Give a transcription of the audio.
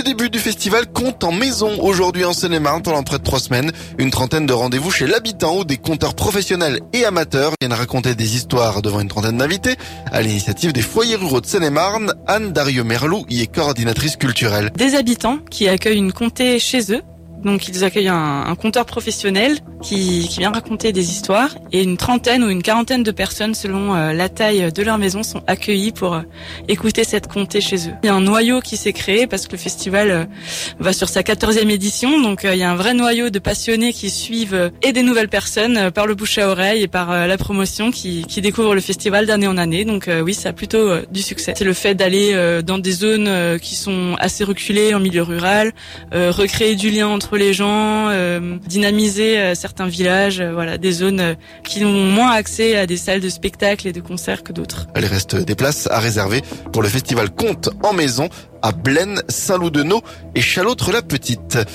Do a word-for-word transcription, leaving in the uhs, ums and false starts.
Le début du festival Contes en maison aujourd'hui en Seine-et-Marne pendant près de trois semaines. Une trentaine de rendez-vous chez l'habitant où des conteurs professionnels et amateurs viennent raconter des histoires devant une trentaine d'invités. À l'initiative des foyers ruraux de Seine-et-Marne, Anne Darieux-Merlou y est coordinatrice culturelle. Des habitants qui accueillent une contée chez eux. Donc ils accueillent un, un conteur professionnel qui, qui vient raconter des histoires et une trentaine ou une quarantaine de personnes selon euh, la taille de leur maison sont accueillies pour euh, écouter cette contée chez eux. Il y a un noyau qui s'est créé parce que le festival euh, va sur sa quatorzième édition, donc euh, il y a un vrai noyau de passionnés qui suivent euh, et des nouvelles personnes euh, par le bouche à oreille et par euh, la promotion qui, qui découvrent le festival d'année en année. Donc euh, oui, ça a plutôt euh, du succès. C'est le fait d'aller euh, dans des zones euh, qui sont assez reculées en milieu rural, euh, recréer du lien entre les gens, euh, dynamiser euh, certains villages, euh, voilà, des zones euh, qui ont moins accès à des salles de spectacles et de concerts que d'autres. Il reste des places à réserver pour le festival Contes en maison à Blaine, Saint-Loup-de-Nau et Chalautre-la-Petite.